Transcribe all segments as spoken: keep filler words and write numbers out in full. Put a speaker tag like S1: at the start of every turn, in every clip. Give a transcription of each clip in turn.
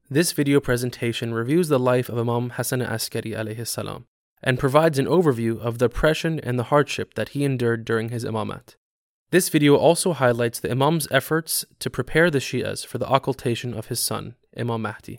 S1: This video presentation reviews the life of Imam Hassan Askari alayhi salam and provides an overview of the oppression and the hardship that he endured during his imamat. This video also highlights the Imam's efforts to prepare the Shias for the occultation of his son, Imam Mahdi.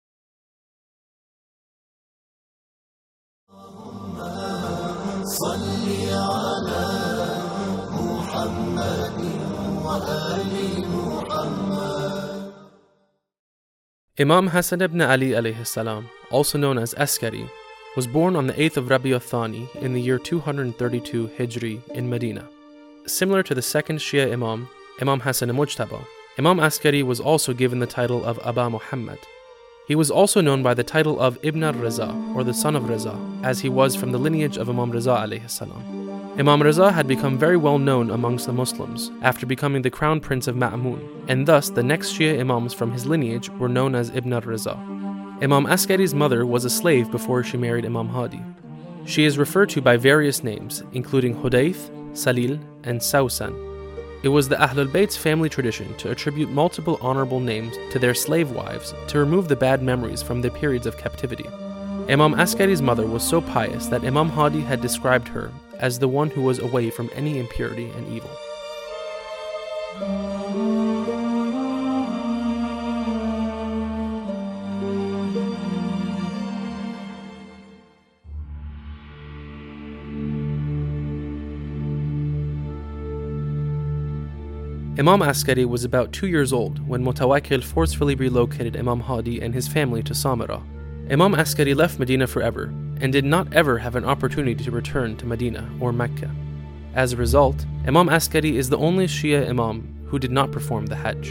S1: Imam Hassan ibn Ali alayhi salam, also known as Askari, was born on the eighth of Rabi al-Thani in the year two hundred thirty-two Hijri in Medina. Similar to the second Shia Imam, Imam Hassan al-Mujtaba, Imam Askari was also given the title of Aba Muhammad. He was also known by the title of Ibn al-Raza, or the son of Raza, as he was from the lineage of Imam Raza alayhi salam. Imam Raza had become very well known amongst the Muslims after becoming the crown prince of Ma'mun, and thus the next Shia Imams from his lineage were known as Ibn al-Raza. Imam Askari's mother was a slave before she married Imam Hadi. She is referred to by various names, including Hudayth, Salil, and Sawsan. It was the Ahlul Bayt's family tradition to attribute multiple honorable names to their slave wives to remove the bad memories from their periods of captivity. Imam Askari's mother was so pious that Imam Hadi had described her as the one who was away from any impurity and evil. Imam Askari was about two years old when Mutawakkil forcefully relocated Imam Hadi and his family to Samarra. Imam Askari left Medina forever and did not ever have an opportunity to return to Medina or Mecca. As a result, Imam Askari is the only Shia Imam who did not perform the Hajj.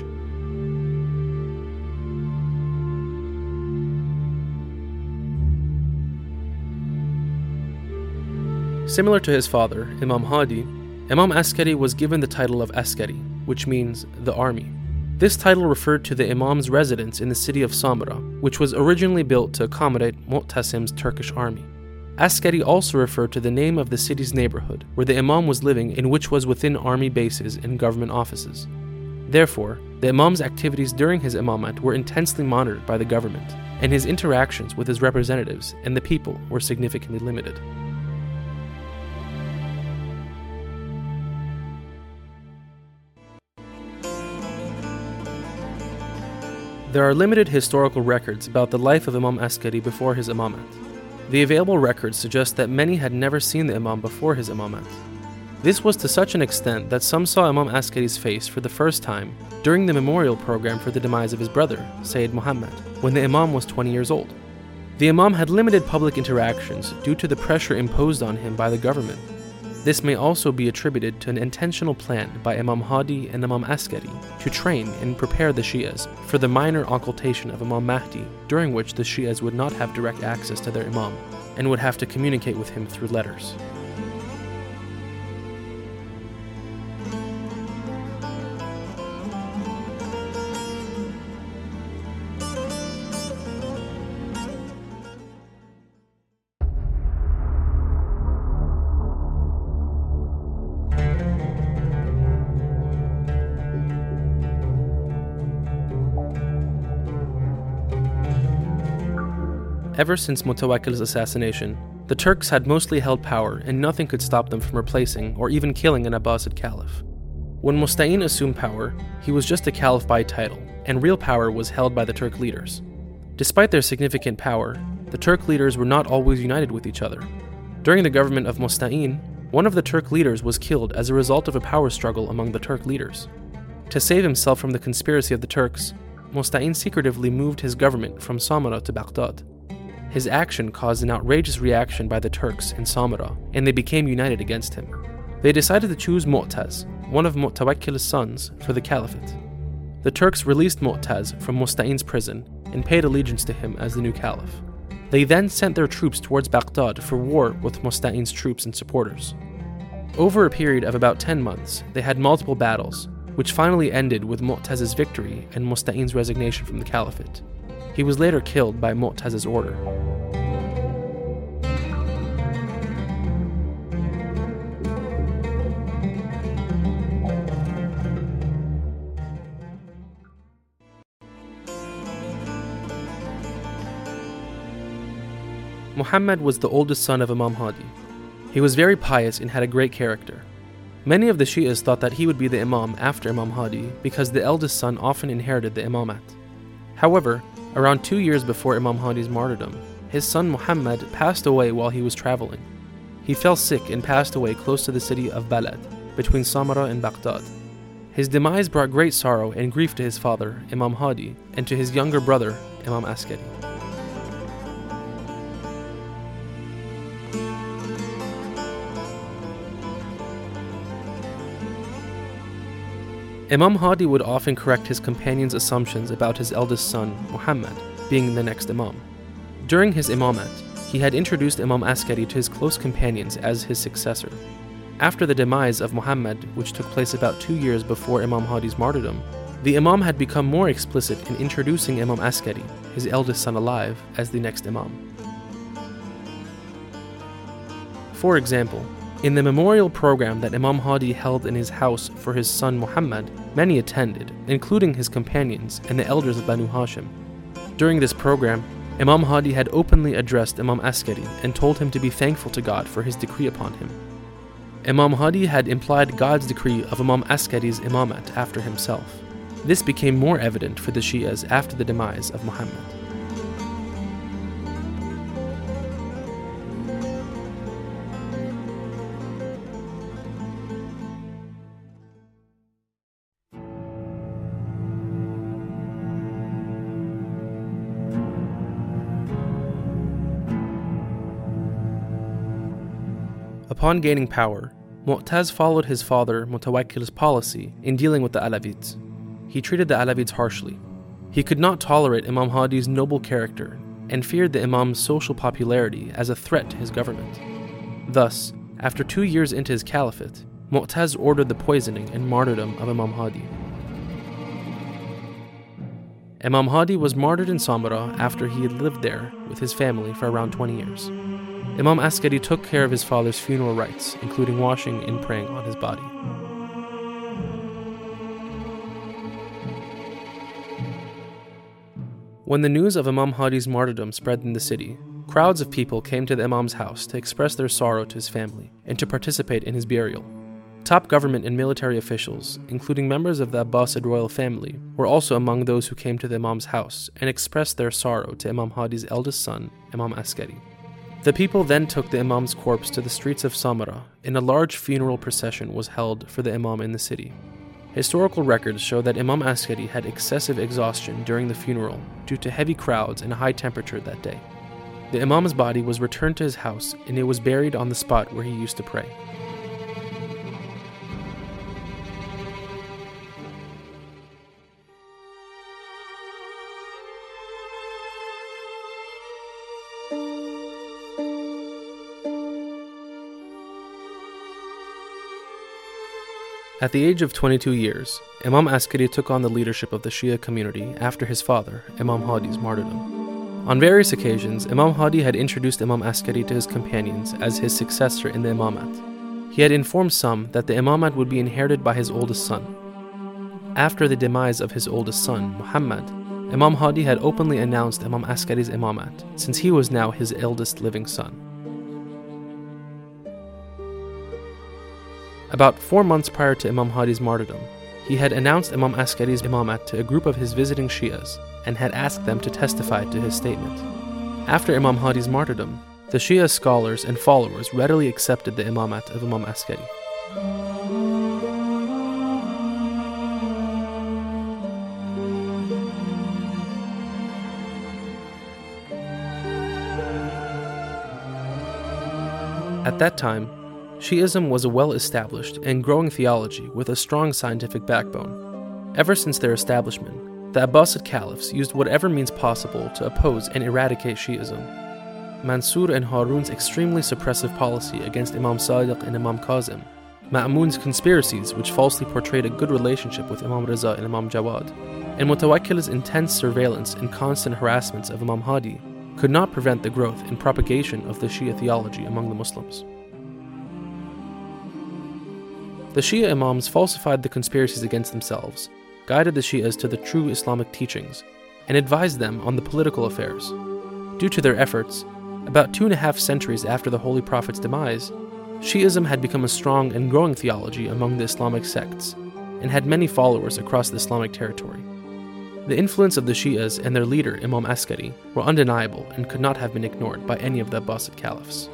S1: Similar to his father, Imam Hadi, Imam Askari was given the title of Askari, which means the army. This title referred to the Imam's residence in the city of Samarra, which was originally built to accommodate Mu'tasim's Turkish army. Askari also referred to the name of the city's neighborhood where the Imam was living, in which was within army bases and government offices. Therefore, the Imam's activities during his imamat were intensely monitored by the government, and his interactions with his representatives and the people were significantly limited. There are limited historical records about the life of Imam Askari before his imamat. The available records suggest that many had never seen the Imam before his imamat. This was to such an extent that some saw Imam Askari's face for the first time during the memorial program for the demise of his brother, Sayyid Muhammad, when the Imam was twenty years old. The Imam had limited public interactions due to the pressure imposed on him by the government. This may also be attributed to an intentional plan by Imam Hadi and Imam Askari to train and prepare the Shias for the minor occultation of Imam Mahdi, during which the Shias would not have direct access to their Imam and would have to communicate with him through letters. Ever since Mutawakkil's assassination, the Turks had mostly held power and nothing could stop them from replacing or even killing an Abbasid caliph. When Musta'in assumed power, he was just a caliph by title, and real power was held by the Turk leaders. Despite their significant power, the Turk leaders were not always united with each other. During the government of Musta'in, one of the Turk leaders was killed as a result of a power struggle among the Turk leaders. To save himself from the conspiracy of the Turks, Musta'in secretively moved his government from Samarra to Baghdad. His action caused an outrageous reaction by the Turks in Samarra, and they became united against him. They decided to choose Mu'taz, one of Mutawakkil's sons, for the caliphate. The Turks released Mu'taz from Musta'in's prison and paid allegiance to him as the new caliph. They then sent their troops towards Baghdad for war with Musta'in's troops and supporters. Over a period of about ten months, they had multiple battles, which finally ended with Mu'taz's victory and Musta'in's resignation from the caliphate. He was later killed by Mu'taz's order. Muhammad was the oldest son of Imam Hadi. He was very pious and had a great character. Many of the Shias thought that he would be the Imam after Imam Hadi because the eldest son often inherited the Imamat. However, around two years before Imam Hadi's martyrdom, his son Muhammad passed away while he was traveling. He fell sick and passed away close to the city of Balad, between Samarra and Baghdad. His demise brought great sorrow and grief to his father, Imam Hadi, and to his younger brother, Imam Askari. Imam Hadi would often correct his companions' assumptions about his eldest son, Muhammad, being the next Imam. During his imamat, he had introduced Imam Askari to his close companions as his successor. After the demise of Muhammad, which took place about two years before Imam Hadi's martyrdom, the Imam had become more explicit in introducing Imam Askari, his eldest son alive, as the next Imam. For example, in the memorial program that Imam Hadi held in his house for his son Muhammad, many attended, including his companions and the elders of Banu Hashim. During this program, Imam Hadi had openly addressed Imam Askari and told him to be thankful to God for his decree upon him. Imam Hadi had implied God's decree of Imam Askari's imamat after himself. This became more evident for the Shias after the demise of Muhammad. Upon gaining power, Mu'taz followed his father Mutawakkil's policy in dealing with the Alawids. He treated the Alawids harshly. He could not tolerate Imam Hadi's noble character and feared the Imam's social popularity as a threat to his government. Thus, after two years into his caliphate, Mu'taz ordered the poisoning and martyrdom of Imam Hadi. Imam Hadi was martyred in Samarra after he had lived there with his family for around twenty years. Imam Askari took care of his father's funeral rites, including washing and praying on his body. When the news of Imam Hadi's martyrdom spread in the city, crowds of people came to the Imam's house to express their sorrow to his family and to participate in his burial. Top government and military officials, including members of the Abbasid royal family, were also among those who came to the Imam's house and expressed their sorrow to Imam Hadi's eldest son, Imam Askari. The people then took the Imam's corpse to the streets of Samarra, and a large funeral procession was held for the Imam in the city. Historical records show that Imam Askari had excessive exhaustion during the funeral due to heavy crowds and a high temperature that day. The Imam's body was returned to his house, and it was buried on the spot where he used to pray. At the age of twenty-two years, Imam Askari took on the leadership of the Shia community after his father, Imam Hadi's martyrdom. On various occasions, Imam Hadi had introduced Imam Askari to his companions as his successor in the imamat. He had informed some that the imamat would be inherited by his oldest son. After the demise of his oldest son, Muhammad, Imam Hadi had openly announced Imam Askari's imamat, since he was now his eldest living son. About four months prior to Imam Hadi's martyrdom, he had announced Imam Askari's imamat to a group of his visiting Shias and had asked them to testify to his statement. After Imam Hadi's martyrdom, the Shia scholars and followers readily accepted the imamat of Imam Askari. At that time, Shi'ism was a well-established and growing theology with a strong scientific backbone. Ever since their establishment, the Abbasid caliphs used whatever means possible to oppose and eradicate Shi'ism. Mansur and Harun's extremely suppressive policy against Imam Sadiq and Imam Kazim, Ma'mun's conspiracies which falsely portrayed a good relationship with Imam Riza and Imam Jawad, and Mutawakkil's intense surveillance and constant harassments of Imam Hadi could not prevent the growth and propagation of the Shia theology among the Muslims. The Shia Imams falsified the conspiracies against themselves, guided the Shias to the true Islamic teachings, and advised them on the political affairs. Due to their efforts, about two and a half centuries after the Holy Prophet's demise, Shi'ism had become a strong and growing theology among the Islamic sects, and had many followers across the Islamic territory. The influence of the Shi'as and their leader, Imam Askari, were undeniable and could not have been ignored by any of the Abbasid caliphs.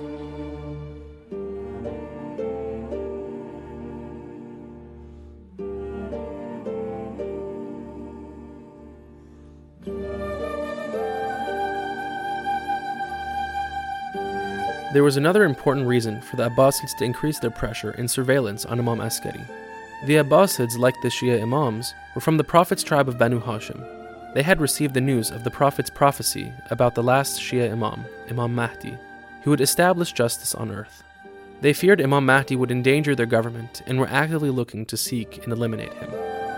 S1: There was another important reason for the Abbasids to increase their pressure and surveillance on Imam Askari. The Abbasids, like the Shia Imams, were from the Prophet's tribe of Banu Hashim. They had received the news of the Prophet's prophecy about the last Shia Imam, Imam Mahdi, who would establish justice on earth. They feared Imam Mahdi would endanger their government and were actively looking to seek and eliminate him.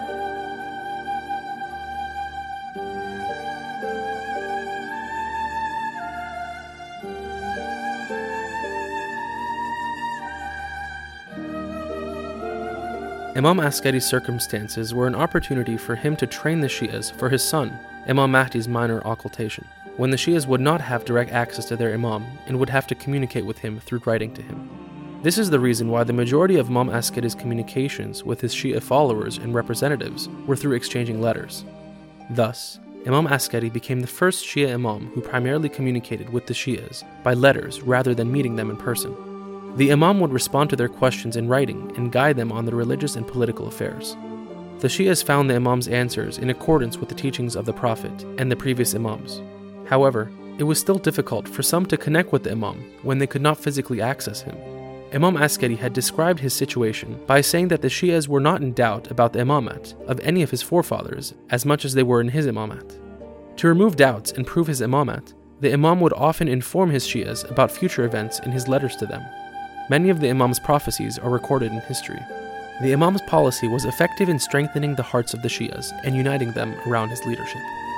S1: Imam Askari's circumstances were an opportunity for him to train the Shi'as for his son, Imam Mahdi's minor occultation, when the Shi'as would not have direct access to their Imam and would have to communicate with him through writing to him. This is the reason why the majority of Imam Askari's communications with his Shia followers and representatives were through exchanging letters. Thus, Imam Askari became the first Shia Imam who primarily communicated with the Shi'as by letters rather than meeting them in person. The Imam would respond to their questions in writing and guide them on their religious and political affairs. The Shi'as found the Imam's answers in accordance with the teachings of the Prophet and the previous Imams. However, it was still difficult for some to connect with the Imam when they could not physically access him. Imam Askari had described his situation by saying that the Shi'as were not in doubt about the imamat of any of his forefathers as much as they were in his imamat. To remove doubts and prove his imamat, the Imam would often inform his Shi'as about future events in his letters to them. Many of the Imam's prophecies are recorded in history. The Imam's policy was effective in strengthening the hearts of the Shi'as and uniting them around his leadership.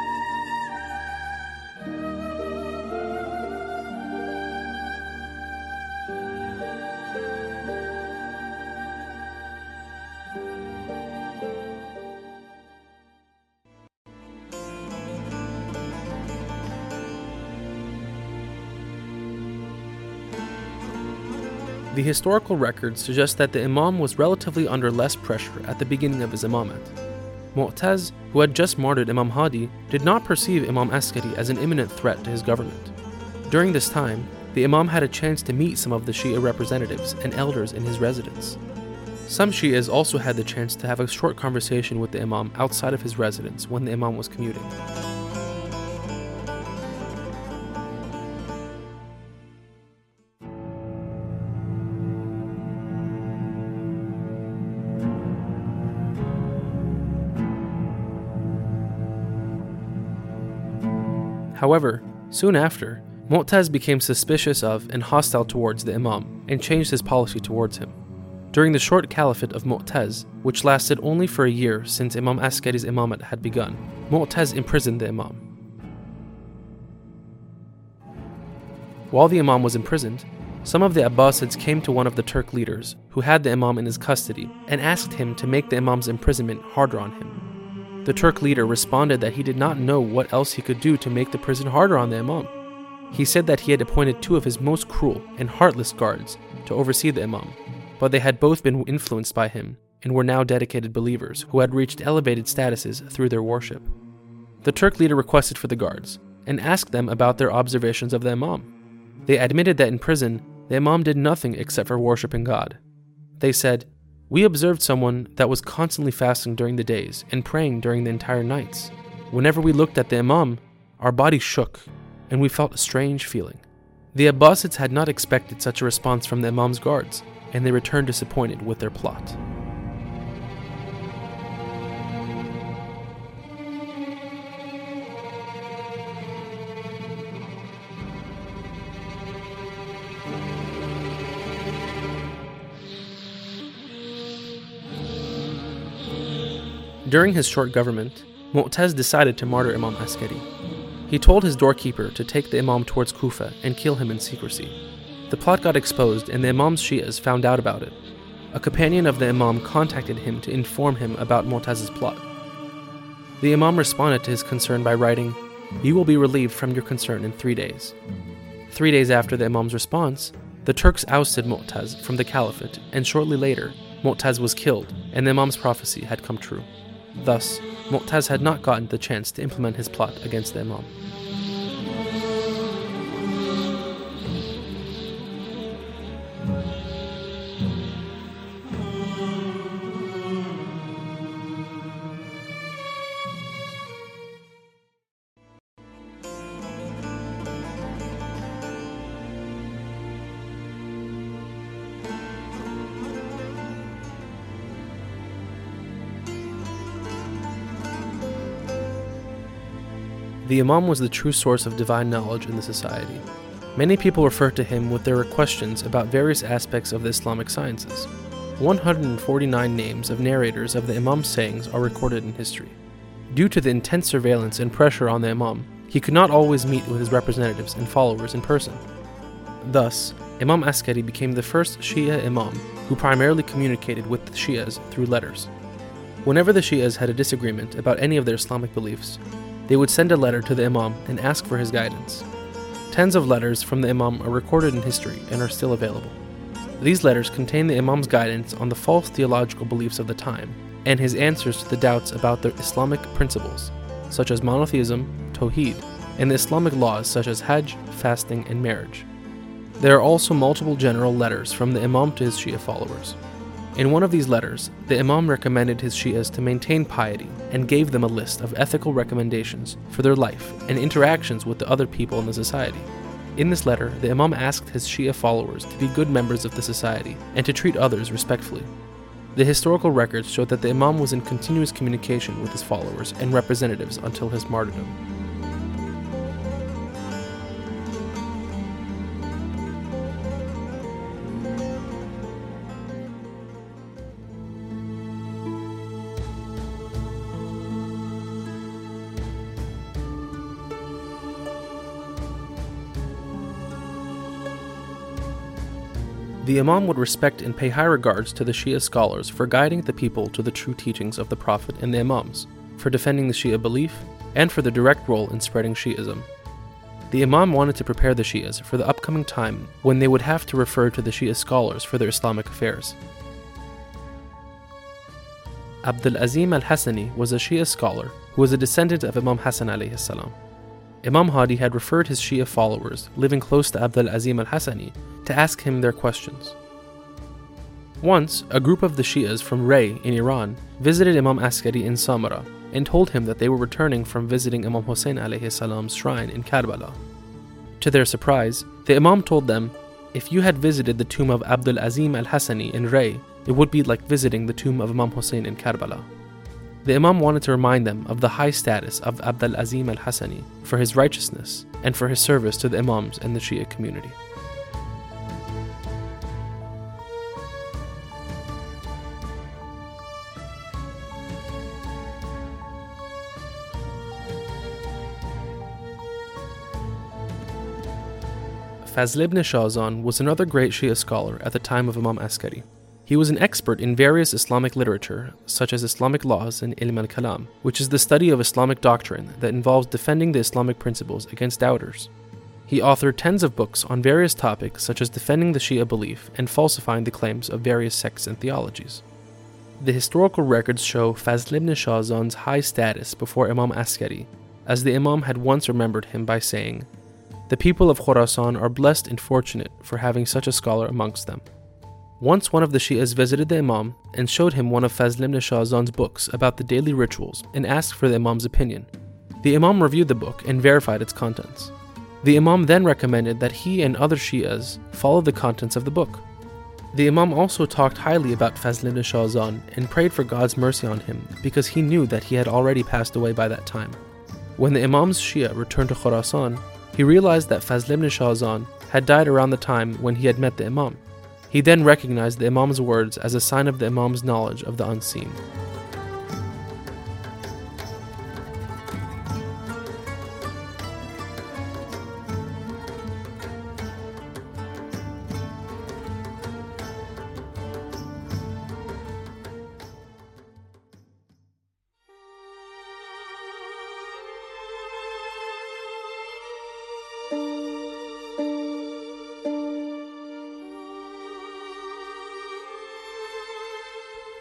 S1: The historical records suggest that the Imam was relatively under less pressure at the beginning of his imamat. Mu'taz, who had just martyred Imam Hadi, did not perceive Imam Askari as an imminent threat to his government. During this time, the Imam had a chance to meet some of the Shia representatives and elders in his residence. Some Shias also had the chance to have a short conversation with the Imam outside of his residence when the Imam was commuting. However, soon after, Mu'taz became suspicious of and hostile towards the Imam and changed his policy towards him. During the short caliphate of Mu'taz, which lasted only for a year since Imam Askari's imamat had begun, Mu'taz imprisoned the Imam. While the Imam was imprisoned, some of the Abbasids came to one of the Turk leaders who had the Imam in his custody and asked him to make the Imam's imprisonment harder on him. The Turk leader responded that he did not know what else he could do to make the prison harder on the Imam. He said that he had appointed two of his most cruel and heartless guards to oversee the Imam, but they had both been influenced by him and were now dedicated believers who had reached elevated statuses through their worship. The Turk leader requested for the guards and asked them about their observations of the Imam. They admitted that in prison, the Imam did nothing except for worshiping God. They said, "We observed someone that was constantly fasting during the days and praying during the entire nights. Whenever we looked at the Imam, our body shook and we felt a strange feeling." The Abbasids had not expected such a response from the Imam's guards, and they returned disappointed with their plot. During his short government, Mu'taz decided to martyr Imam Askari. He told his doorkeeper to take the Imam towards Kufa and kill him in secrecy. The plot got exposed and the Imam's Shias found out about it. A companion of the Imam contacted him to inform him about Mu'taz's plot. The Imam responded to his concern by writing, "You will be relieved from your concern in three days." Three days after the Imam's response, the Turks ousted Mu'taz from the caliphate, and shortly later, Mu'taz was killed, and the Imam's prophecy had come true. Thus, Mu'taz had not gotten the chance to implement his plot against the Imam. The Imam was the true source of divine knowledge in the society. Many people refer to him with their questions about various aspects of the Islamic sciences. one hundred forty-nine names of narrators of the Imam's sayings are recorded in history. Due to the intense surveillance and pressure on the Imam, he could not always meet with his representatives and followers in person. Thus, Imam Askari became the first Shia Imam who primarily communicated with the Shias through letters. Whenever the Shias had a disagreement about any of their Islamic beliefs, they would send a letter to the Imam and ask for his guidance. Tens of letters from the Imam are recorded in history and are still available. These letters contain the Imam's guidance on the false theological beliefs of the time and his answers to the doubts about the Islamic principles, such as monotheism, Tawheed, and the Islamic laws such as Hajj, fasting, and marriage. There are also multiple general letters from the Imam to his Shia followers. In one of these letters, the Imam recommended his Shias to maintain piety and gave them a list of ethical recommendations for their life and interactions with the other people in the society. In this letter, the Imam asked his Shia followers to be good members of the society and to treat others respectfully. The historical records show that the Imam was in continuous communication with his followers and representatives until his martyrdom. The Imam would respect and pay high regards to the Shia scholars for guiding the people to the true teachings of the Prophet and the Imams, for defending the Shia belief, and for their direct role in spreading Shi'ism. The Imam wanted to prepare the Shias for the upcoming time when they would have to refer to the Shia scholars for their Islamic affairs. Abdul Azim al-Hassani was a Shia scholar who was a descendant of Imam Hassan alayhi salam. Imam Hadi had referred his Shia followers living close to Abdul Azim al-Hassani to ask him their questions. Once, a group of the Shias from Ray in Iran visited Imam Askari in Samara and told him that they were returning from visiting Imam Hussein alayhi salam's shrine in Karbala. To their surprise, the Imam told them, "If you had visited the tomb of Abdul Azim al-Hassani in Ray, it would be like visiting the tomb of Imam Hussein in Karbala." The Imam wanted to remind them of the high status of Abdul Azim al-Hassani for his righteousness and for his service to the Imams and the Shia community. Fazl ibn Shahzan was another great Shia scholar at the time of Imam Askari. He was an expert in various Islamic literature, such as Islamic laws and Ilm al-Kalam, which is the study of Islamic doctrine that involves defending the Islamic principles against doubters. He authored tens of books on various topics such as defending the Shia belief and falsifying the claims of various sects and theologies. The historical records show Fazl ibn Shahzan's high status before Imam Askari, as the Imam had once remembered him by saying, "The people of Khurasan are blessed and fortunate for having such a scholar amongst them." Once one of the Shias visited the Imam and showed him one of Fazl ibn Shahzan's books about the daily rituals and asked for the Imam's opinion. The Imam reviewed the book and verified its contents. The Imam then recommended that he and other Shias follow the contents of the book. The Imam also talked highly about Fazl ibn Shahzan and prayed for God's mercy on him because he knew that he had already passed away by that time. When the Imam's Shia returned to Khurasan, he realized that Fazl ibn Shahzan had died around the time when he had met the Imam. He then recognized the Imam's words as a sign of the Imam's knowledge of the unseen.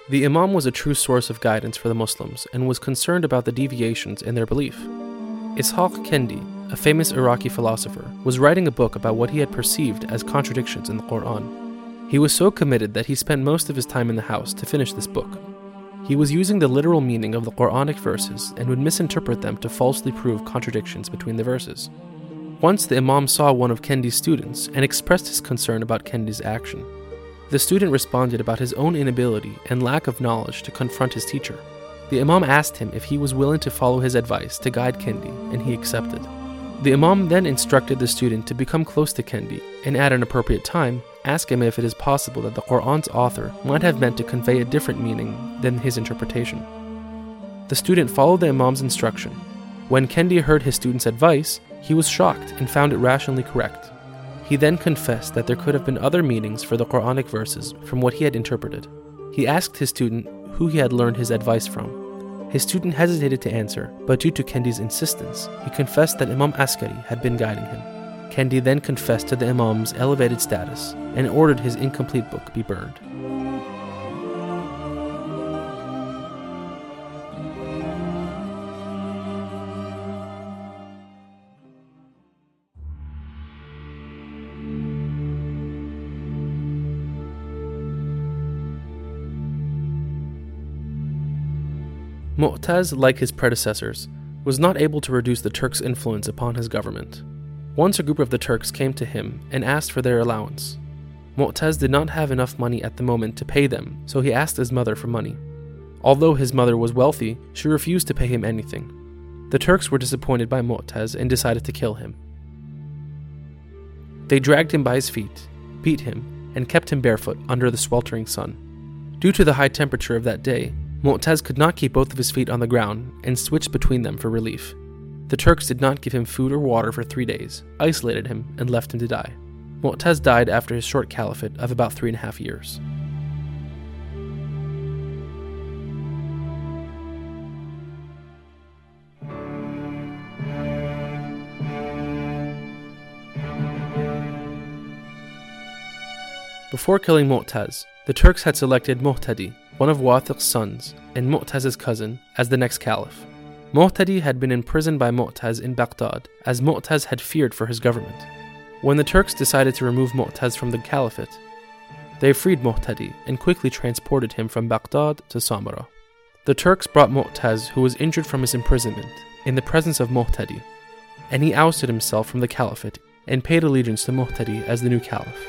S1: The Imam was a true source of guidance for the Muslims and was concerned about the deviations in their belief. Ishaq Kendi, a famous Iraqi philosopher, was writing a book about what he had perceived as contradictions in the Quran. He was so committed that he spent most of his time in the house to finish this book. He was using the literal meaning of the Quranic verses and would misinterpret them to falsely prove contradictions between the verses. Once the Imam saw one of Kendi's students and expressed his concern about Kendi's action. The student responded about his own inability and lack of knowledge to confront his teacher. The Imam asked him if he was willing to follow his advice to guide Kendi, and he accepted. The Imam then instructed the student to become close to Kendi and at an appropriate time ask him if it is possible that the Quran's author might have meant to convey a different meaning than his interpretation. The student followed the Imam's instruction. When Kendi heard his student's advice, he was shocked and found it rationally correct. He then confessed that there could have been other meanings for the Quranic verses from what he had interpreted. He asked his student who he had learned his advice from. His student hesitated to answer, but due to Kendi's insistence, he confessed that Imam Askari had been guiding him. Kendi then confessed to the Imam's elevated status and ordered his incomplete book be burned. Mu'taz, like his predecessors, was not able to reduce the Turks' influence upon his government. Once a group of the Turks came to him and asked for their allowance. Mu'taz did not have enough money at the moment to pay them, so he asked his mother for money. Although his mother was wealthy, she refused to pay him anything. The Turks were disappointed by Mu'taz and decided to kill him. They dragged him by his feet, beat him, and kept him barefoot under the sweltering sun. Due to the high temperature of that day, Mu'taz could not keep both of his feet on the ground and switched between them for relief. The Turks did not give him food or water for three days, isolated him, and left him to die. Mu'taz died after his short caliphate of about three and a half years. Before killing Mu'taz, the Turks had selected Muhtadi, one of Wathiq's sons, and Mu'taz's cousin, as the next caliph. Muhtadi had been imprisoned by Mu'taz in Baghdad, as Mu'taz had feared for his government. When the Turks decided to remove Mu'taz from the caliphate, they freed Muhtadi and quickly transported him from Baghdad to Samarra. The Turks brought Mu'taz, who was injured from his imprisonment, in the presence of Muhtadi, and he ousted himself from the caliphate and paid allegiance to Muhtadi as the new caliph.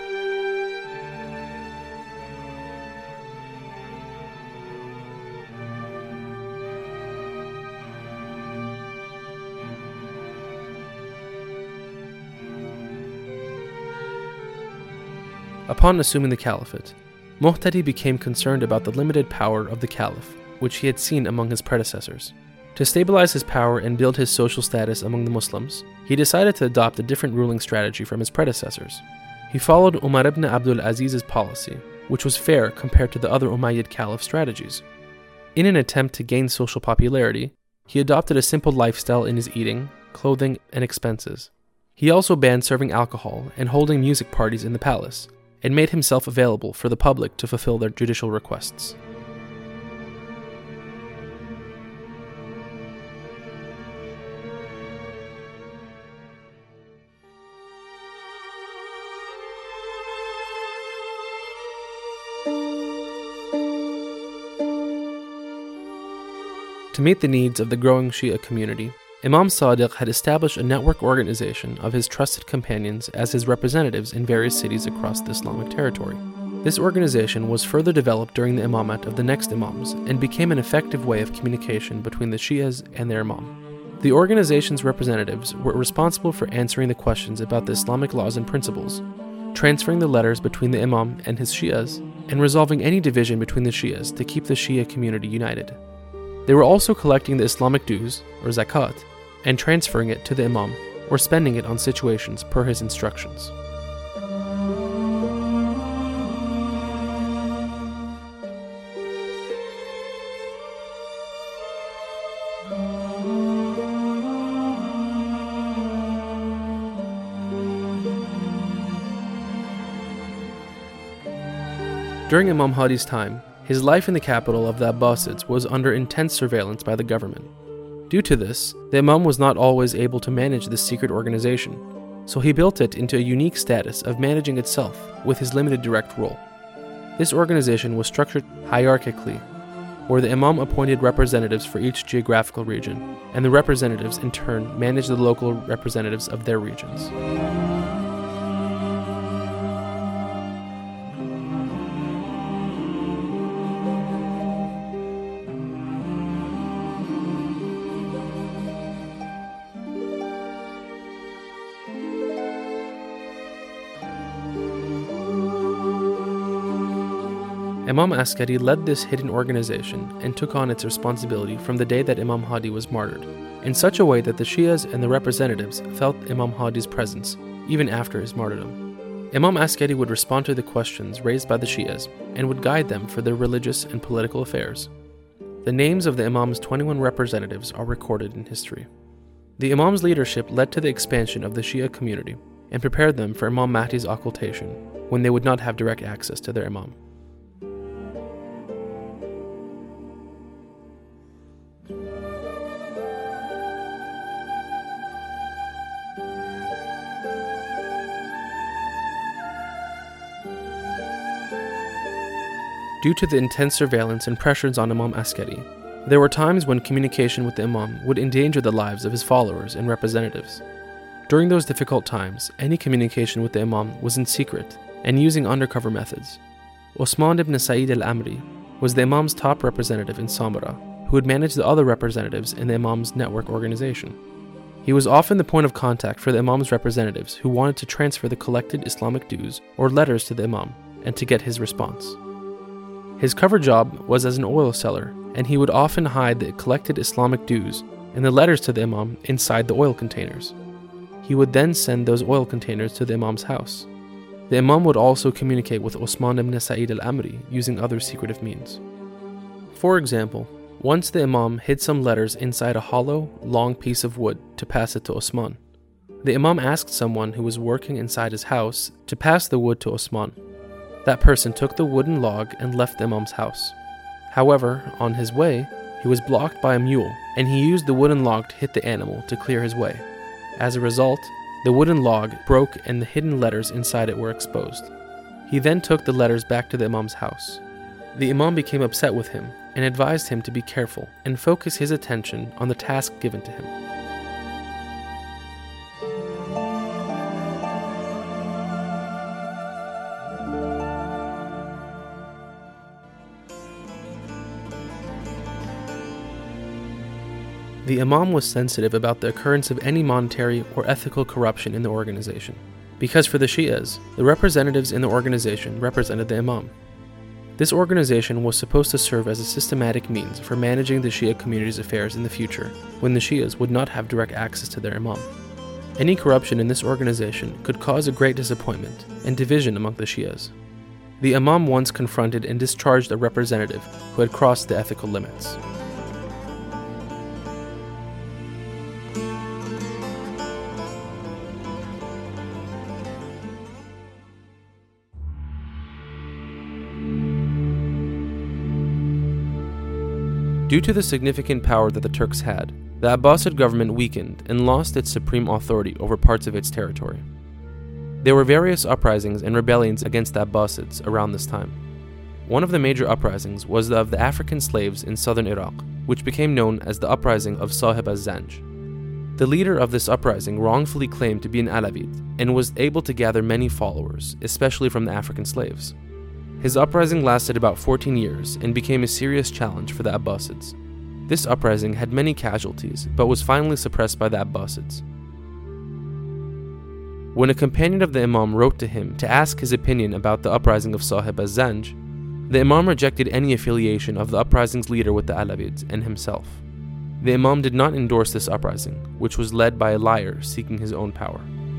S1: Upon assuming the caliphate, Muhtadi became concerned about the limited power of the caliph, which he had seen among his predecessors. To stabilize his power and build his social status among the Muslims, he decided to adopt a different ruling strategy from his predecessors. He followed Umar ibn Abdul Aziz's policy, which was fair compared to the other Umayyad caliph strategies. In an attempt to gain social popularity, he adopted a simple lifestyle in his eating, clothing, and expenses. He also banned serving alcohol and holding music parties in the palace, and made himself available for the public to fulfill their judicial requests. To meet the needs of the growing Shia community, Imam Sadiq had established a network organization of his trusted companions as his representatives in various cities across the Islamic territory. This organization was further developed during the imamat of the next imams and became an effective way of communication between the Shias and their imam. The organization's representatives were responsible for answering the questions about the Islamic laws and principles, transferring the letters between the imam and his Shias, and resolving any division between the Shias to keep the Shia community united. They were also collecting the Islamic dues, or zakat, and transferring it to the imam, or spending it on situations per his instructions. During Imam Hadi's time, His life in the capital of the Abbasids was under intense surveillance by the government. Due to this, the Imam was not always able to manage this secret organization, so he built it into a unique status of managing itself with his limited direct role. This organization was structured hierarchically, where the Imam appointed representatives for each geographical region, and the representatives in turn managed the local representatives of their regions. Imam Askari led this hidden organization and took on its responsibility from the day that Imam Hadi was martyred, in such a way that the Shias and the representatives felt Imam Hadi's presence even after his martyrdom. Imam Askari would respond to the questions raised by the Shias and would guide them for their religious and political affairs. The names of the Imam's twenty-one representatives are recorded in history. The Imam's leadership led to the expansion of the Shia community and prepared them for Imam Mahdi's occultation when they would not have direct access to their Imam. Due to the intense surveillance and pressures on Imam Askari, there were times when communication with the Imam would endanger the lives of his followers and representatives. During those difficult times, any communication with the Imam was in secret and using undercover methods. Osman ibn Sa'id al-Amri was the Imam's top representative in Samara, who would manage the other representatives in the Imam's network organization. He was often the point of contact for the Imam's representatives who wanted to transfer the collected Islamic dues or letters to the Imam and to get his response. His cover job was as an oil seller, and he would often hide the collected Islamic dues and the letters to the Imam inside the oil containers. He would then send those oil containers to the Imam's house. The Imam would also communicate with Osman ibn Sa'id al-Amri using other secretive means. For example, once the Imam hid some letters inside a hollow, long piece of wood to pass it to Osman. The Imam asked someone who was working inside his house to pass the wood to Osman. That person took the wooden log and left the Imam's house. However, on his way, he was blocked by a mule, and he used the wooden log to hit the animal to clear his way. As a result, the wooden log broke and the hidden letters inside it were exposed. He then took the letters back to the Imam's house. The Imam became upset with him and advised him to be careful and focus his attention on the task given to him. The Imam was sensitive about the occurrence of any monetary or ethical corruption in the organization, because for the Shias, the representatives in the organization represented the Imam. This organization was supposed to serve as a systematic means for managing the Shia community's affairs in the future, when the Shias would not have direct access to their Imam. Any corruption in this organization could cause a great disappointment and division among the Shias. The Imam once confronted and discharged a representative who had crossed the ethical limits. Due to the significant power that the Turks had, the Abbasid government weakened and lost its supreme authority over parts of its territory. There were various uprisings and rebellions against the Abbasids around this time. One of the major uprisings was the of the African slaves in southern Iraq, which became known as the uprising of Sahib az-Zanj. The leader of this uprising wrongfully claimed to be an Alavid and was able to gather many followers, especially from the African slaves. His uprising lasted about fourteen years and became a serious challenge for the Abbasids. This uprising had many casualties, but was finally suppressed by the Abbasids. When a companion of the Imam wrote to him to ask his opinion about the uprising of Sahib az-Zanj, the Imam rejected any affiliation of the uprising's leader with the Alavids and himself. The Imam did not endorse this uprising, which was led by a liar seeking his own power.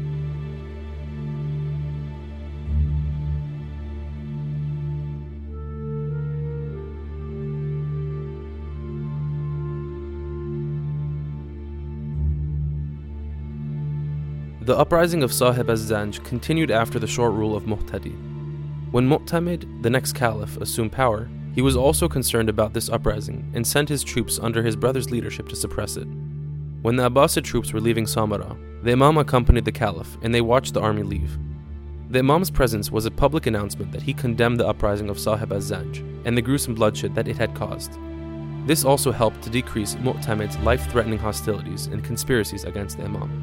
S1: The uprising of Sahib az-Zanj continued after the short rule of Mu'tadi. When Mu'tamid, the next caliph, assumed power, He was also concerned about this uprising and sent his troops under his brother's leadership to suppress it. When the Abbasid troops were leaving Samarra, the Imam accompanied the Caliph and they watched the army leave. The Imam's presence was a public announcement that he condemned the uprising of Sahib az-Zanj and the gruesome bloodshed that it had caused. This also helped to decrease Mu'tamid's life-threatening hostilities and conspiracies against the Imam.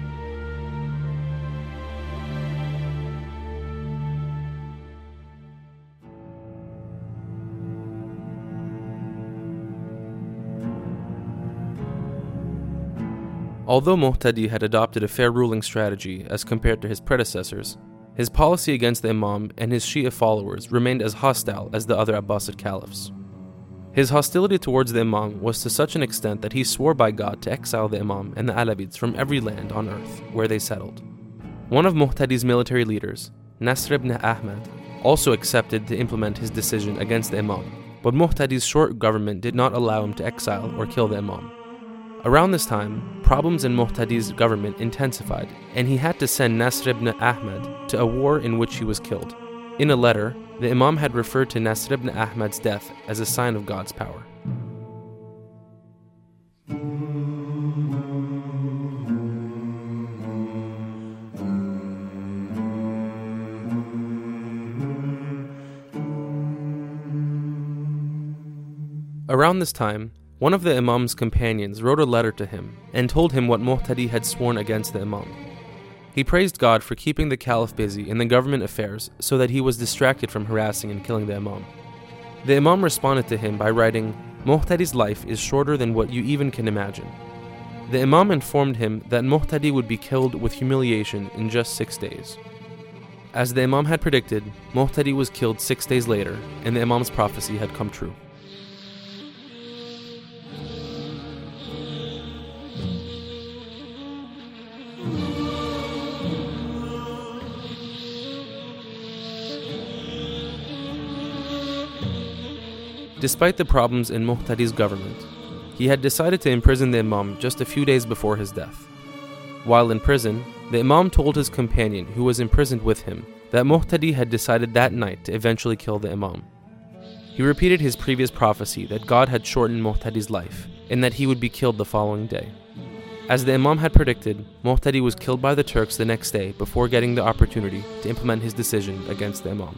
S1: Although Muhtadi had adopted a fair ruling strategy as compared to his predecessors, his policy against the Imam and his Shia followers remained as hostile as the other Abbasid caliphs. His hostility towards the Imam was to such an extent that he swore by God to exile the Imam and the Alawids from every land on earth where they settled. One of Muhtadi's military leaders, Nasr ibn Ahmad, also accepted to implement his decision against the Imam, but Muhtadi's short government did not allow him to exile or kill the Imam. Around this time, problems in Muhtadi's government intensified, and he had to send Nasr ibn Ahmad to a war in which he was killed. In a letter, the Imam had referred to Nasr ibn Ahmad's death as a sign of God's power. Around this time, one of the Imam's companions wrote a letter to him and told him what Muhtadi had sworn against the Imam. He praised God for keeping the Caliph busy in the government affairs so that he was distracted from harassing and killing the Imam. The Imam responded to him by writing, "Muhtadi's life is shorter than what you even can imagine." The Imam informed him that Muhtadi would be killed with humiliation in just six days. As the Imam had predicted, Muhtadi was killed six days later, and the Imam's prophecy had come true. Despite the problems in Muhtadi's government, he had decided to imprison the Imam just a few days before his death. While in prison, the Imam told his companion who was imprisoned with him that Muhtadi had decided that night to eventually kill the Imam. He repeated his previous prophecy that God had shortened Muhtadi's life and that he would be killed the following day. As the Imam had predicted, Muhtadi was killed by the Turks the next day before getting the opportunity to implement his decision against the Imam.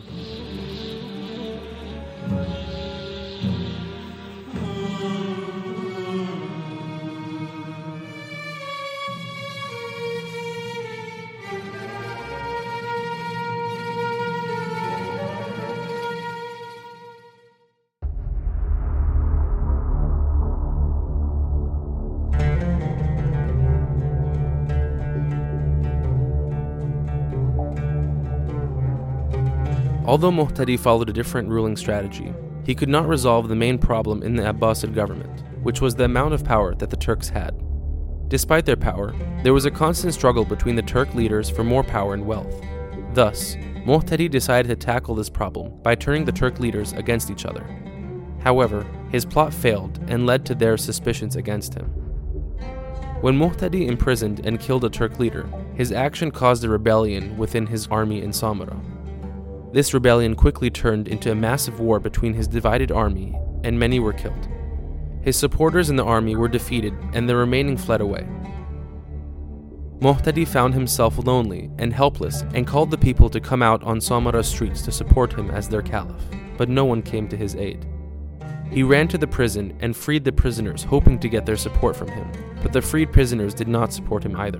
S1: Although Muhtadi followed a different ruling strategy, he could not resolve the main problem in the Abbasid government, which was the amount of power that the Turks had. Despite their power, there was a constant struggle between the Turk leaders for more power and wealth. Thus, Muhtadi decided to tackle this problem by turning the Turk leaders against each other. However, his plot failed and led to their suspicions against him. When Muhtadi imprisoned and killed a Turk leader, his action caused a rebellion within his army in Samarra. This rebellion quickly turned into a massive war between his divided army, and many were killed. His supporters in the army were defeated, and the remaining fled away. Muhtadi found himself lonely and helpless and called the people to come out on Samarra's streets to support him as their caliph, but no one came to his aid. He ran to the prison and freed the prisoners, hoping to get their support from him, but the freed prisoners did not support him either.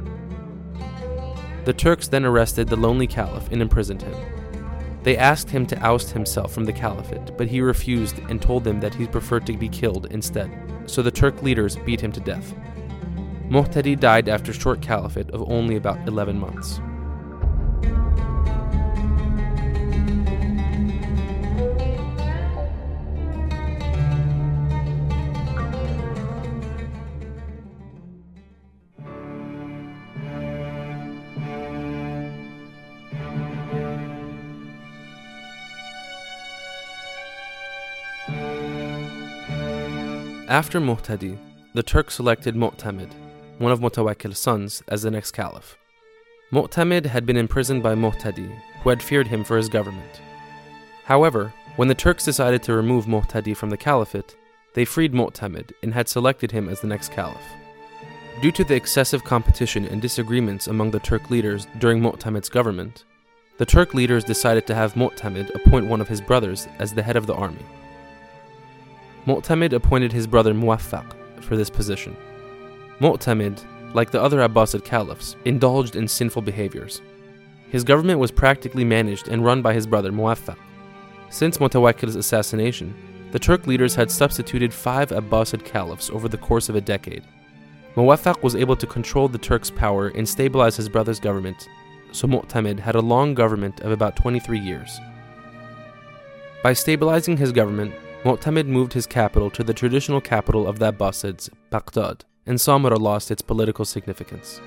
S1: The Turks then arrested the lonely caliph and imprisoned him. They asked him to oust himself from the caliphate, but he refused and told them that he preferred to be killed instead, so the Turk leaders beat him to death. Muhtadi died after a short caliphate of only about eleven months. After Muhtadi, the Turks selected Mu'tamid, one of Mutawakkil's sons, as the next caliph. Mu'tamid had been imprisoned by Muhtadi, who had feared him for his government. However, When the Turks decided to remove Mu'tadi from the caliphate, they freed Mu'tamid and had selected him as the next caliph. Due to the excessive competition and disagreements among the Turk leaders during Mu'tamid's government, the Turk leaders decided to have Mu'tamid appoint one of his brothers as the head of the army. Mu'tamid appointed his brother Muwaffaq for this position. Mu'tamid, like the other Abbasid caliphs, indulged in sinful behaviors. His government was practically managed and run by his brother Muwaffaq. Since Mutawakkil's assassination, the Turk leaders had substituted five Abbasid caliphs over the course of a decade. Muwaffaq was able to control the Turks' power and stabilize his brother's government, so Mu'tamid had a long government of about twenty-three years. By stabilizing his government, Mu'tamid moved his capital to the traditional capital of the Abbasids, Baghdad, and Samarra lost its political significance.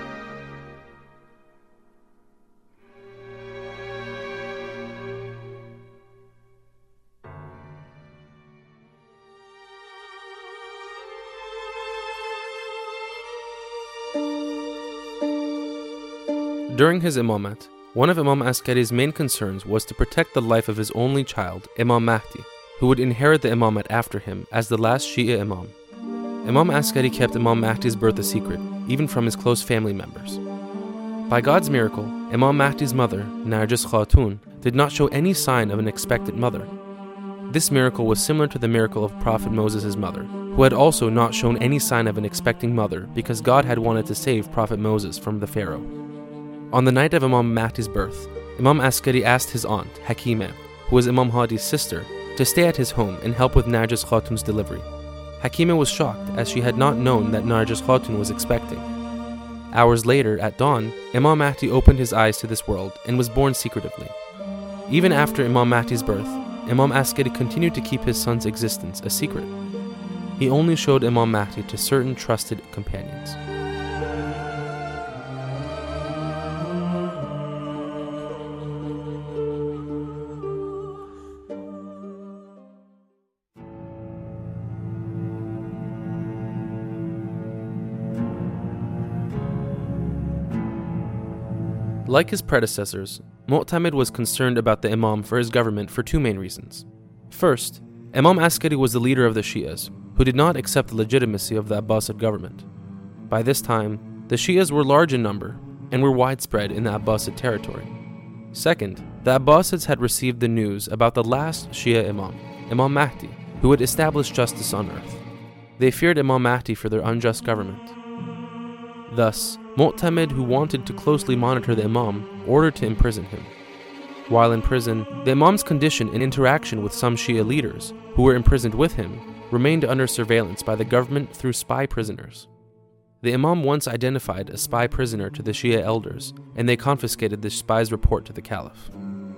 S1: During his imamat, one of Imam Askari's main concerns was to protect the life of his only child, Imam Mahdi, who would inherit the imamat after him as the last Shia Imam. Imam Askari kept Imam Mahdi's birth a secret, even from his close family members. By God's miracle, Imam Mahdi's mother, Narjis Khatun, did not show any sign of an expectant mother. This miracle was similar to the miracle of Prophet Moses' mother, who had also not shown any sign of an expecting mother because God had wanted to save Prophet Moses from the Pharaoh. On the night of Imam Mahdi's birth, Imam Askari asked his aunt, Hakimah, who was Imam Hadi's sister, to stay at his home and help with Narjis Khatun's delivery. Hakimah was shocked as she had not known that Narjis Khatun was expecting. Hours later, at dawn, Imam Mahdi opened his eyes to this world and was born secretively. Even after Imam Mahdi's birth, Imam Askari continued to keep his son's existence a secret. He only showed Imam Mahdi to certain trusted companions. Like his predecessors, Mu'tamid was concerned about the Imam for his government for two main reasons. First, Imam Askari was the leader of the Shias, who did not accept the legitimacy of the Abbasid government. By this time, the Shias were large in number and were widespread in the Abbasid territory. Second, the Abbasids had received the news about the last Shia Imam, Imam Mahdi, who would establish justice on earth. They feared Imam Mahdi for their unjust government. Thus, Mu'tamid, who wanted to closely monitor the Imam, ordered to imprison him. While in prison, the Imam's condition and interaction with some Shia leaders, who were imprisoned with him, remained under surveillance by the government through spy prisoners. The Imam once identified a spy prisoner to the Shia elders, and they confiscated the spy's report to the Caliph.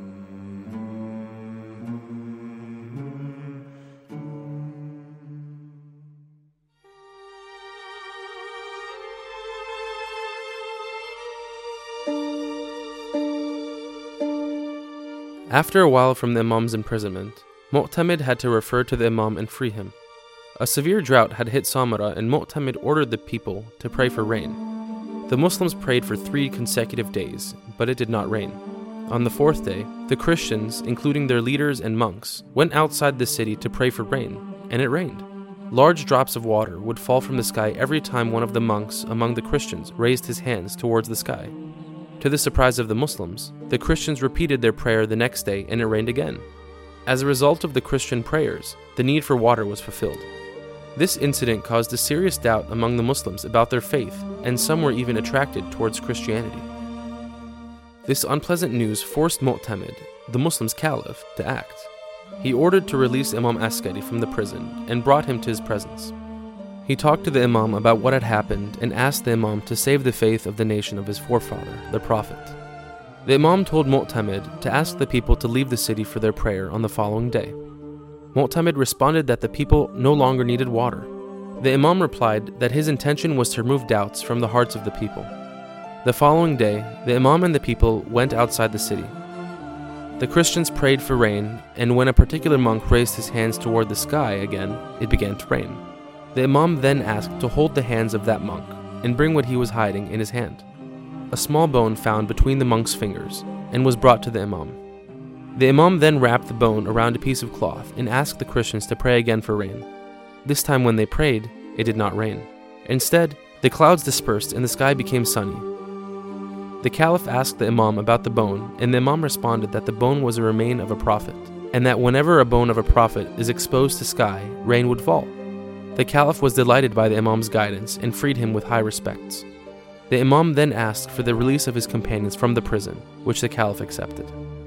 S1: After a while from the Imam's imprisonment, Mu'tamid had to refer to the Imam and free him. A severe drought had hit Samarra and Mu'tamid ordered the people to pray for rain. The Muslims prayed for three consecutive days, but it did not rain. On the fourth day, the Christians, including their leaders and monks, went outside the city to pray for rain, and it rained. Large drops of water would fall from the sky every time one of the monks among the Christians raised his hands towards the sky. To the surprise of the Muslims, the Christians repeated their prayer the next day and it rained again. As a result of the Christian prayers, the need for water was fulfilled. This incident caused a serious doubt among the Muslims about their faith, and some were even attracted towards Christianity. This unpleasant news forced Mu'tamid, the Muslims' caliph, to act. He ordered to release Imam Askari from the prison and brought him to his presence. He talked to the Imam about what had happened and asked the Imam to save the faith of the nation of his forefather, the Prophet. The Imam told Mu'tamid to ask the people to leave the city for their prayer on the following day. Mu'tamid responded that the people no longer needed water. The Imam replied that his intention was to remove doubts from the hearts of the people. The following day, the Imam and the people went outside the city. The Christians prayed for rain, and when a particular monk raised his hands toward the sky again, it began to rain. The Imam then asked to hold the hands of that monk and bring what he was hiding in his hand. A small bone found between the monk's fingers and was brought to the Imam. The Imam then wrapped the bone around a piece of cloth and asked the Christians to pray again for rain. This time when they prayed, it did not rain. Instead, the clouds dispersed and the sky became sunny. The Caliph asked the Imam about the bone, and the Imam responded that the bone was a remain of a prophet, and that whenever a bone of a prophet is exposed to sky, rain would fall. The Caliph was delighted by the Imam's guidance and freed him with high respects. The Imam then asked for the release of his companions from the prison, which the Caliph accepted.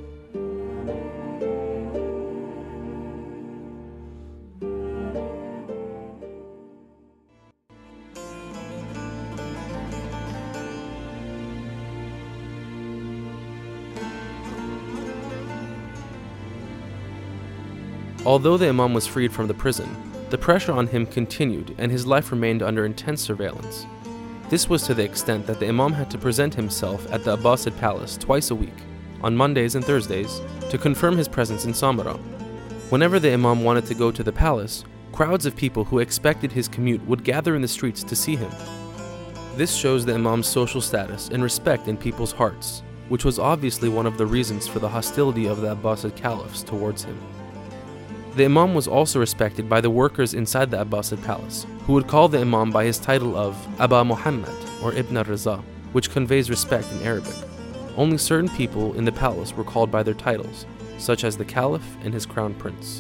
S1: Although the Imam was freed from the prison, the pressure on him continued and his life remained under intense surveillance. This was to the extent that the Imam had to present himself at the Abbasid palace twice a week, on Mondays and Thursdays, to confirm his presence in Samarra. Whenever the Imam wanted to go to the palace, crowds of people who expected his commute would gather in the streets to see him. This shows the Imam's social status and respect in people's hearts, which was obviously one of the reasons for the hostility of the Abbasid caliphs towards him. The Imam was also respected by the workers inside the Abbasid palace, who would call the Imam by his title of Aba Muhammad or Ibn al-Riza, which conveys respect in Arabic. Only certain people in the palace were called by their titles, such as the Caliph and his crown prince.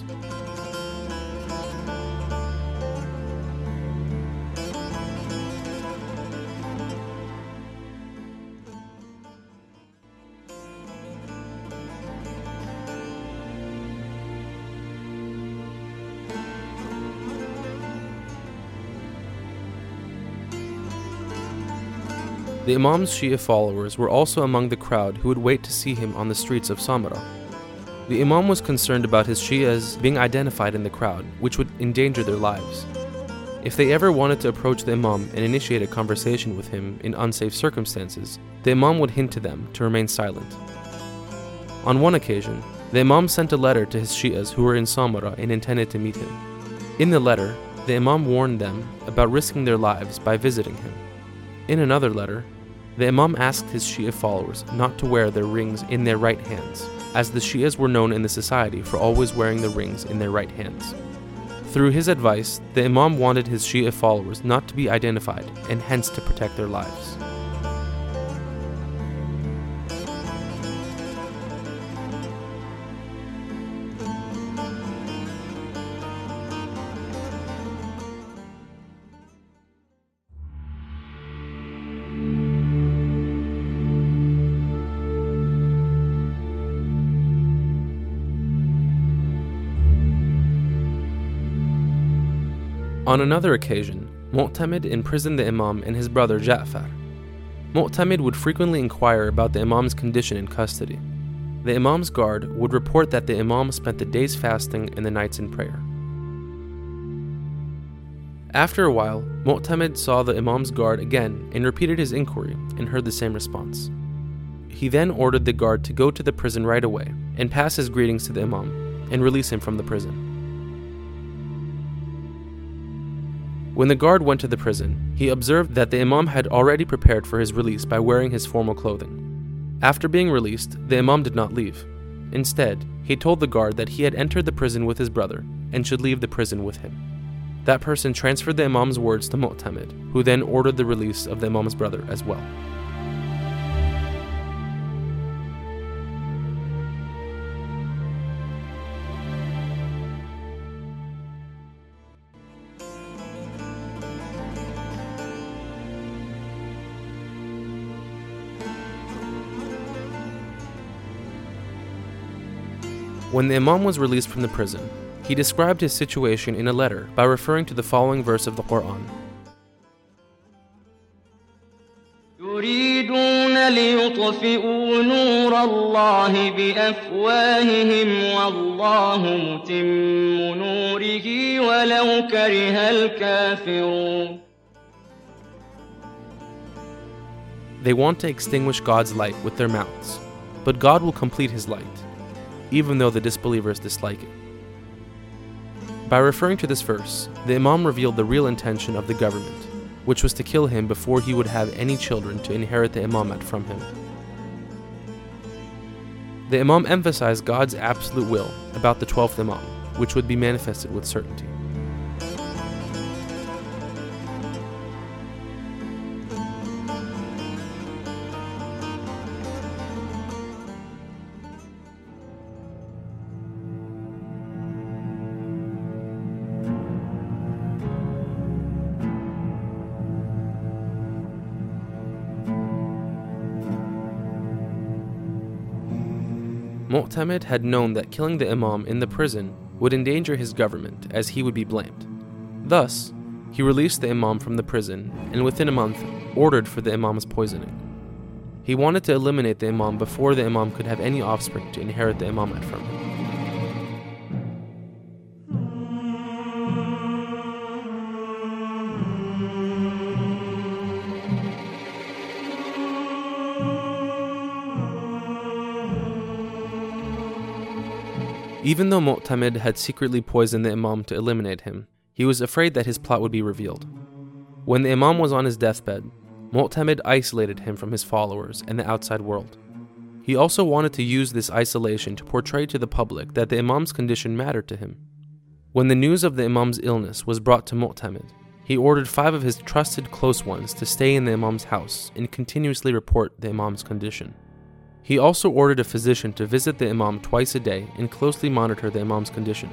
S1: The Imam's Shia followers were also among the crowd who would wait to see him on the streets of Samarra. The Imam was concerned about his Shias being identified in the crowd, which would endanger their lives. If they ever wanted to approach the Imam and initiate a conversation with him in unsafe circumstances, the Imam would hint to them to remain silent. On one occasion, the Imam sent a letter to his Shias who were in Samarra and intended to meet him. In the letter, the Imam warned them about risking their lives by visiting him. In another letter, the Imam asked his Shia followers not to wear their rings in their right hands, as the Shias were known in the society for always wearing the rings in their right hands. Through his advice, the Imam wanted his Shia followers not to be identified and hence to protect their lives. On another occasion, Mu'tamid imprisoned the Imam and his brother Ja'far. Mu'tamid would frequently inquire about the Imam's condition in custody. The Imam's guard would report that the Imam spent the days fasting and the nights in prayer. After a while, Mu'tamid saw the Imam's guard again and repeated his inquiry and heard the same response. He then ordered the guard to go to the prison right away and pass his greetings to the Imam and release him from the prison. When the guard went to the prison, he observed that the Imam had already prepared for his release by wearing his formal clothing. After being released, the Imam did not leave. Instead, he told the guard that he had entered the prison with his brother and should leave the prison with him. That person transferred the Imam's words to Mu'tamid, who then ordered the release of the Imam's brother as well. When the Imam was released from the prison, he described his situation in a letter by referring to the following verse of the Quran.
S2: يريدون ليطفئوا نور الله بأفواههم والله متم نوره ولو كره الكافرون.
S1: They want to extinguish God's light with their mouths, but God will complete his light, even though the disbelievers dislike it. By referring to this verse, the Imam revealed the real intention of the government, which was to kill him before he would have any children to inherit the imamat from him. The Imam emphasized God's absolute will about the twelfth Imam, which would be manifested with certainty. Mu'tamid had known that killing the Imam in the prison would endanger his government, as he would be blamed. Thus, he released the Imam from the prison and within a month ordered for the Imam's poisoning. He wanted to eliminate the Imam before the Imam could have any offspring to inherit the imamate from him. Even though Mu'tamid had secretly poisoned the Imam to eliminate him, he was afraid that his plot would be revealed. When the Imam was on his deathbed, Mu'tamid isolated him from his followers and the outside world. He also wanted to use this isolation to portray to the public that the Imam's condition mattered to him. When the news of the Imam's illness was brought to Mu'tamid, he ordered five of his trusted close ones to stay in the Imam's house and continuously report the Imam's condition. He also ordered a physician to visit the Imam twice a day and closely monitor the Imam's condition.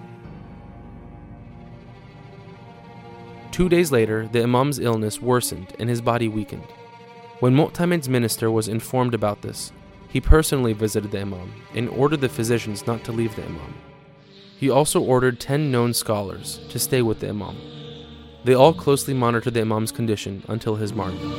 S1: Two days later, the Imam's illness worsened and his body weakened. When Mu'tamid's minister was informed about this, he personally visited the Imam and ordered the physicians not to leave the Imam. He also ordered ten known scholars to stay with the Imam. They all closely monitored the Imam's condition until his martyrdom.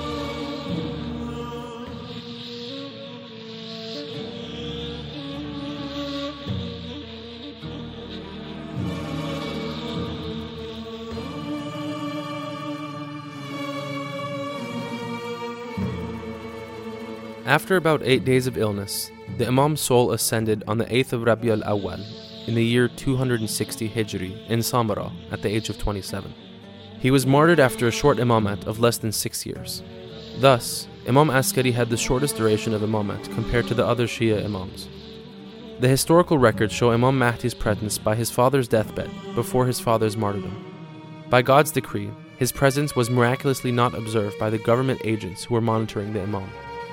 S1: After about eight days of illness, the Imam's soul ascended on the eighth of Rabi al-Awwal in the year two hundred sixty Hijri in Samara at the age of twenty-seven. He was martyred after a short imamate of less than six years. Thus, Imam Askari had the shortest duration of imamate compared to the other Shia imams. The historical records show Imam Mahdi's presence by his father's deathbed before his father's martyrdom. By God's decree, his presence was miraculously not observed by the government agents who were monitoring the Imam.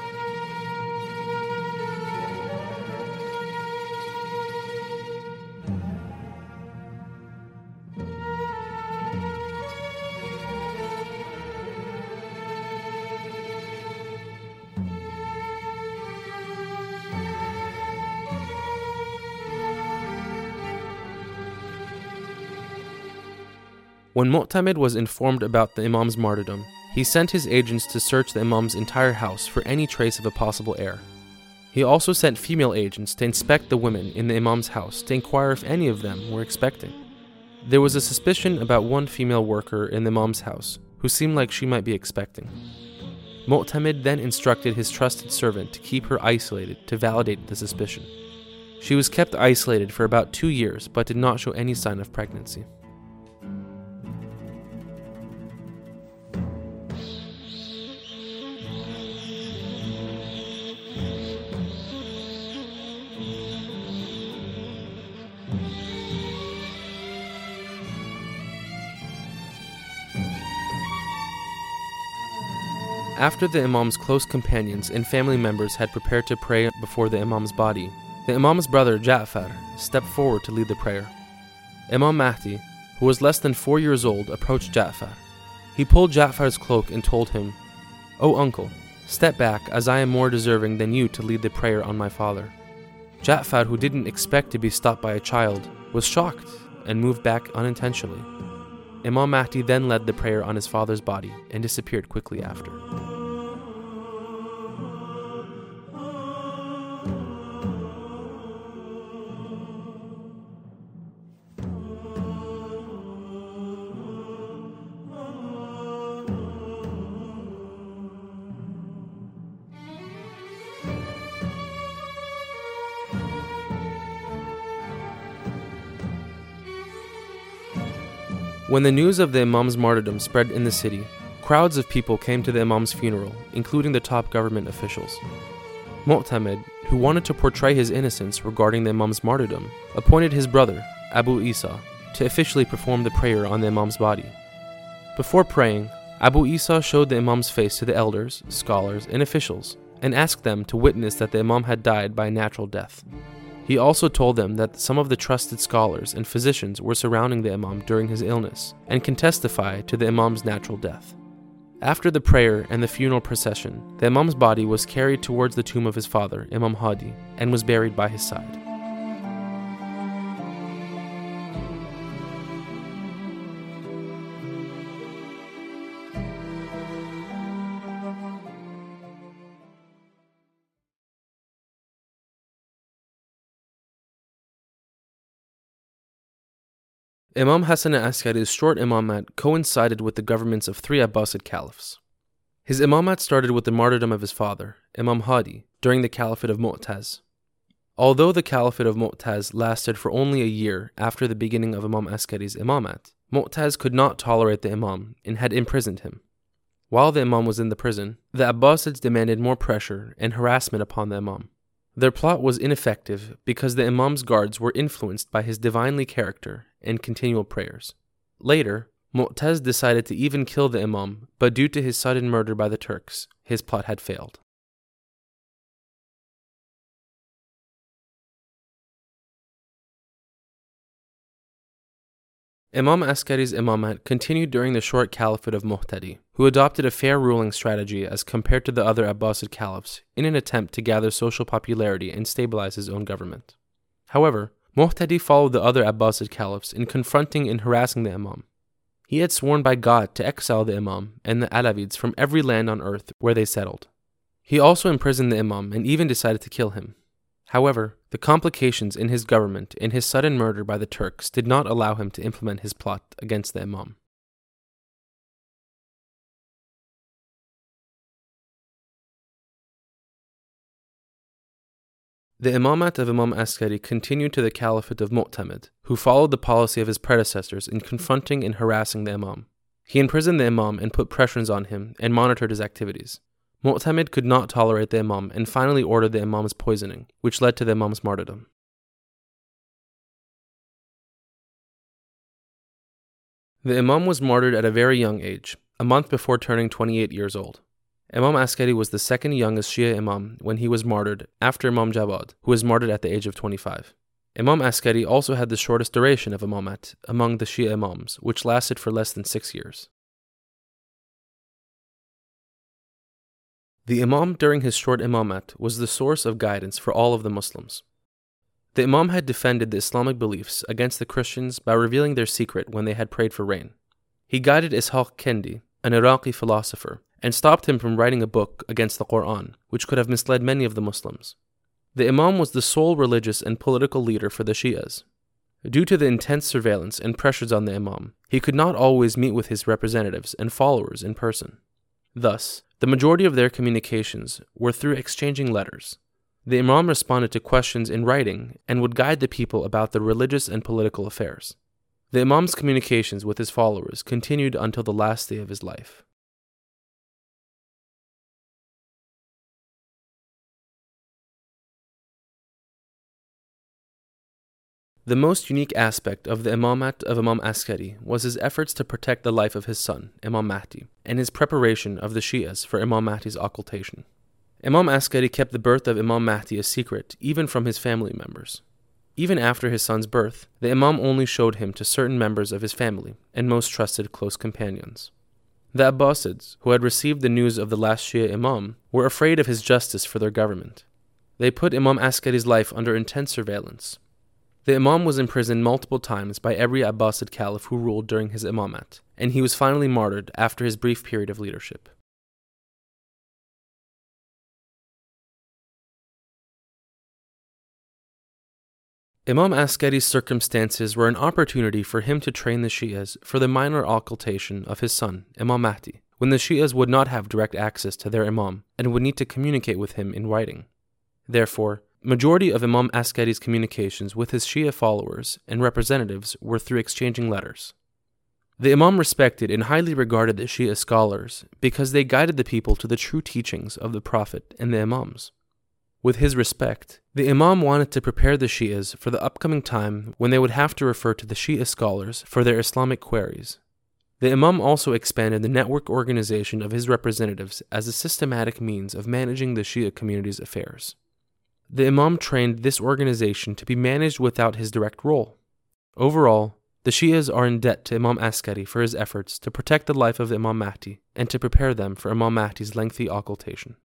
S1: When Mu'tamid was informed about the Imam's martyrdom, he sent his agents to search the Imam's entire house for any trace of a possible heir. He also sent female agents to inspect the women in the Imam's house to inquire if any of them were expecting. There was a suspicion about one female worker in the Imam's house who seemed like she might be expecting. Mu'tamid then instructed his trusted servant to keep her isolated to validate the suspicion. She was kept isolated for about two years but did not show any sign of pregnancy. After the Imam's close companions and family members had prepared to pray before the Imam's body, the Imam's brother Ja'far stepped forward to lead the prayer. Imam Mahdi, who was less than four years old, approached Ja'far. He pulled Ja'far's cloak and told him, "O uncle, step back, as I am more deserving than you to lead the prayer on my father." Ja'far, who didn't expect to be stopped by a child, was shocked and moved back unintentionally. Imam Mahdi then led the prayer on his father's body and disappeared quickly after. When the news of the Imam's martyrdom spread in the city, crowds of people came to the Imam's funeral, including the top government officials. Mu'tamid, who wanted to portray his innocence regarding the Imam's martyrdom, appointed his brother, Abu Isa, to officially perform the prayer on the Imam's body. Before praying, Abu Isa showed the Imam's face to the elders, scholars, and officials, and asked them to witness that the Imam had died by a natural death. He also told them that some of the trusted scholars and physicians were surrounding the Imam during his illness and can testify to the Imam's natural death. After the prayer and the funeral procession, the Imam's body was carried towards the tomb of his father, Imam Hadi, and was buried by his side. Imam Hassan al-Askari's short imamat coincided with the governments of three Abbasid caliphs. His imamat started with the martyrdom of his father, Imam Hadi, during the Caliphate of Mu'taz. Although the Caliphate of Mu'taz lasted for only a year after the beginning of Imam Askari's imamat, Mu'taz could not tolerate the Imam and had imprisoned him. While the Imam was in the prison, the Abbasids demanded more pressure and harassment upon the Imam. Their plot was ineffective because the Imam's guards were influenced by his divinely character and continual prayers. Later, Mu'taz decided to even kill the Imam, but due to his sudden murder by the Turks, his plot had failed. Imam Askari's imamat continued during the short caliphate of Muhtadi, who adopted a fair ruling strategy as compared to the other Abbasid caliphs in an attempt to gather social popularity and stabilize his own government. However, Muhtadi followed the other Abbasid caliphs in confronting and harassing the Imam. He had sworn by God to exile the Imam and the Alavids from every land on earth where they settled. He also imprisoned the Imam and even decided to kill him. However, the complications in his government and his sudden murder by the Turks did not allow him to implement his plot against the Imam. The imamat of Imam Askari continued to the Caliphate of Mu'tamid, who followed the policy of his predecessors in confronting and harassing the Imam. He imprisoned the Imam and put pressures on him and monitored his activities. Mu'tamid could not tolerate the Imam and finally ordered the Imam's poisoning, which led to the Imam's martyrdom. The Imam was martyred at a very young age, a month before turning twenty-eight years old. Imam Askari was the second youngest Shia Imam when he was martyred after Imam Jawad, who was martyred at the age of twenty-five. Imam Askari also had the shortest duration of imamat among the Shia Imams, which lasted for less than six years. The Imam during his short imamat was the source of guidance for all of the Muslims. The Imam had defended the Islamic beliefs against the Christians by revealing their secret when they had prayed for rain. He guided Ishaq Kendi, an Iraqi philosopher, and stopped him from writing a book against the Quran, which could have misled many of the Muslims. The Imam was the sole religious and political leader for the Shias. Due to the intense surveillance and pressures on the Imam, he could not always meet with his representatives and followers in person. Thus, the majority of their communications were through exchanging letters. The Imam responded to questions in writing and would guide the people about their religious and political affairs. The Imam's communications with his followers continued until the last day of his life. The most unique aspect of the imamat of Imam Askari was his efforts to protect the life of his son, Imam Mahdi, and his preparation of the Shias for Imam Mahdi's occultation. Imam Askari kept the birth of Imam Mahdi a secret, even from his family members. Even after his son's birth, the Imam only showed him to certain members of his family and most trusted close companions. The Abbasids, who had received the news of the last Shia Imam, were afraid of his justice for their government. They put Imam Askari's life under intense surveillance. The Imam was imprisoned multiple times by every Abbasid caliph who ruled during his imamat, and he was finally martyred after his brief period of leadership. Imam Askari's circumstances were an opportunity for him to train the Shias for the minor occultation of his son, Imam Mahdi, when the Shias would not have direct access to their Imam and would need to communicate with him in writing. Therefore, majority of Imam Askari's communications with his Shia followers and representatives were through exchanging letters. The Imam respected and highly regarded the Shia scholars because they guided the people to the true teachings of the Prophet and the Imams. With his respect, the Imam wanted to prepare the Shi'as for the upcoming time when they would have to refer to the Shia scholars for their Islamic queries. The Imam also expanded the network organization of his representatives as a systematic means of managing the Shia community's affairs. The Imam trained this organization to be managed without his direct role. Overall, the Shias are in debt to Imam Askari for his efforts to protect the life of Imam Mahdi and to prepare them for Imam Mahdi's lengthy occultation.